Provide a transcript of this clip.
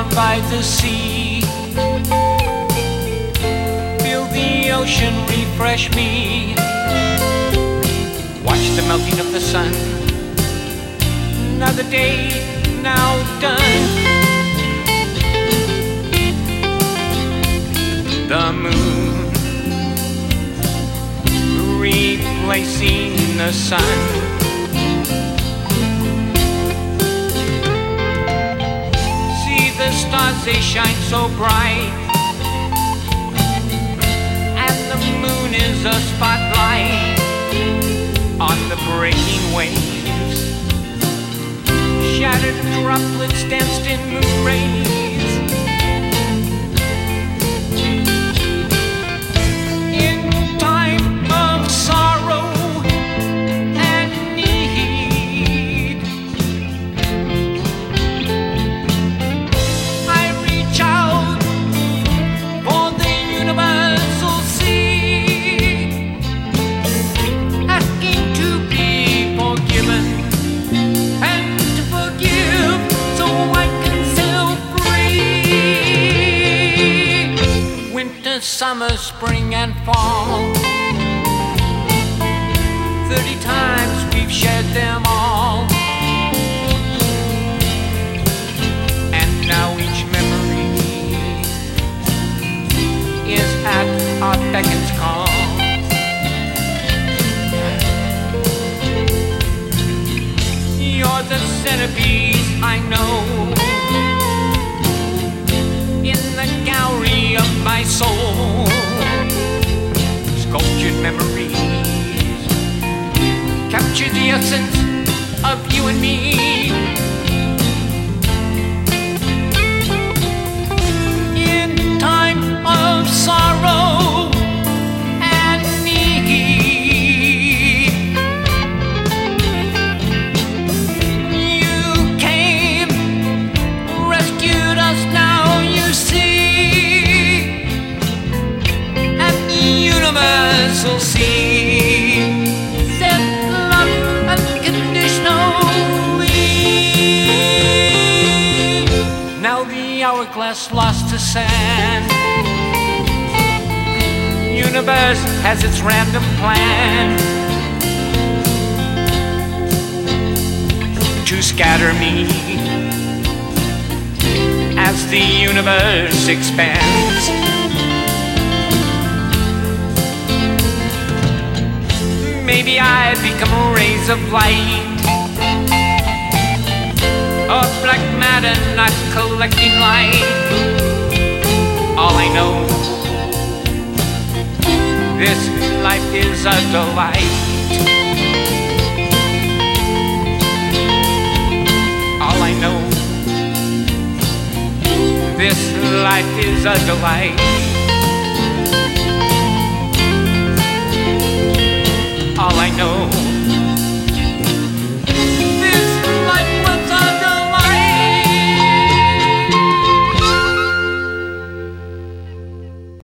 by the sea. Feel the ocean refresh me. Watch the melting of the sun. Another day now done. The moon replacing the sun. See the stars, they shine so bright, and the moon is a spotlight on the breaking waves. Shattered droplets danced in moon rays. In time of sorrow and need, I reach out for the universal sea, asking to be forgiven and to forgive, so I can sail free. Winter, summer, spring and fall, 30 times we've shared them all, and now each memory is at our beck and call. You're the centerpiece, I know, in the gallery of my soul. Sculptured memories capture the essence of you and me. In time of sorrow and need, you came, rescued us, now you see, at the universal sea, set love unconditionally. Now the hourglass lost to sand, universe has its random plan to scatter me as the universe expands. Maybe I become rays of light, or black matter not collecting light. All I know, this life is a delight. All I know, this life is a delight.